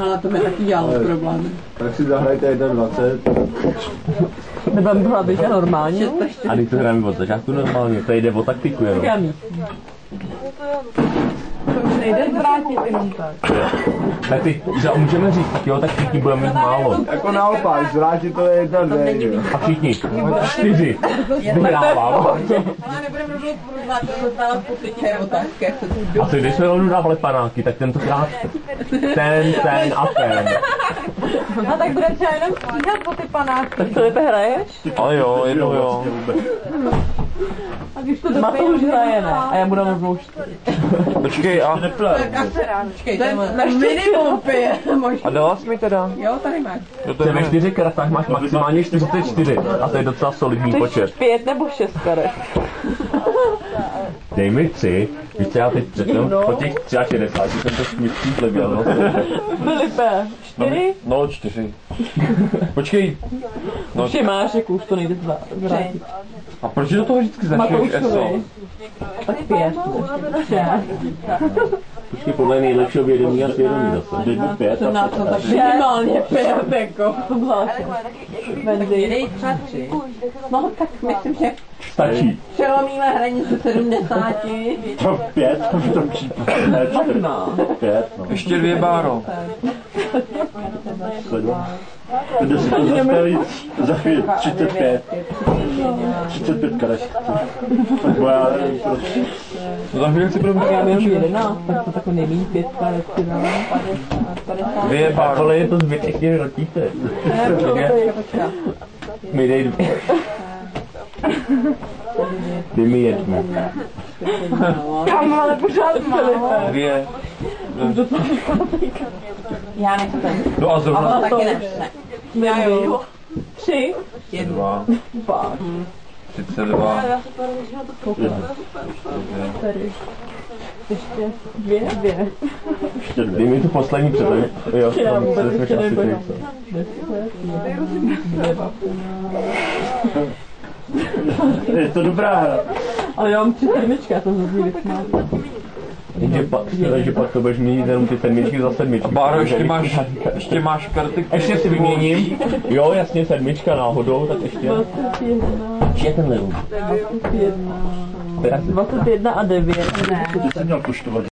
Ale to mi taky dělalo problém. Tak si zahrajte 21. Nebudeme to hrát normálně? A když to hrajeme od začátku normálně, to jde o taktiku jenom. To už nejde zvrátit jenom tak. Tak ty, můžeme říct, tak jo, tak všichni budeme mít málo. Jako naopak, zvrátit to je 1, 2. A všichni, 4. Vyhrávám. Ale nebudeme rovnou rozdávat pocitě otázky, jak se to jde. A ty, když jsme rovnou dávali panáky, tak tentokrát ten a ten. A tak bude třeba jenom stíhat po ty panáky. Tak Filipe hraješ? Ale jo, jednou jo. A když to dopadne, už hraje, ne? A já budu rovnou 4. Počkej, a... Počkej, to je minimum 5. A dala jsi mi teda? Jo, tady máš. Ty ve 4 kartách máš maximálně 44. A to je docela solidní počet. 5 nebo 6 karet? Dej mi 3. Víš, já teď předtím po těch 63 jsem to smístí zlevěl. Filipe, 4? No 4. Počkej. No, už je máš, jako už to nejde zvrátit. A proč do toho vždycky začneš ESO? Tak 5. 6. Počkej, podle nejlepšího vědomí a svědomí zase. Dej mi 5. To na to tak minimálně 5, jako. To byla Bendy. Dej třeba 3. No tak myslím, že Stačí. přelomíme hranici 70. To 5, to čípa. Ne, 4. 5, no. Ještě 2 báro. Jde si to zastavit za chvíli 35. 35 karet. Tak bo já nevím, prostě. Za chvíli si budu Já mám 11, tak to takový nejméně 5 karet si dám. 2 báro. Ale je to zbytečně rotíte. Mi dej 2. Dej mi 1. Kam, ale pořád málo. 2. Já nechci. No a Ale zrovna taky ne. Já jo. 3. 2. 2. 32. Ještě 2. Ještě 2. Dej mi tu poslední předtím. Jo, Já tam vůbec jsme ještě časy nebojím. Je to dobrá hra. Ale já mám 3 termičky, já to hrozně vychmát. Jenže pak to budeš měnit jenom ty termičky za 7. A Báro, ještě máš karty, které... Ještě si vyměním. Jo, jasně, 7 náhodou, tak ještě. 21. Je tenhle. 21. 21 a 9. Ne. Ty jsi měl poštovat.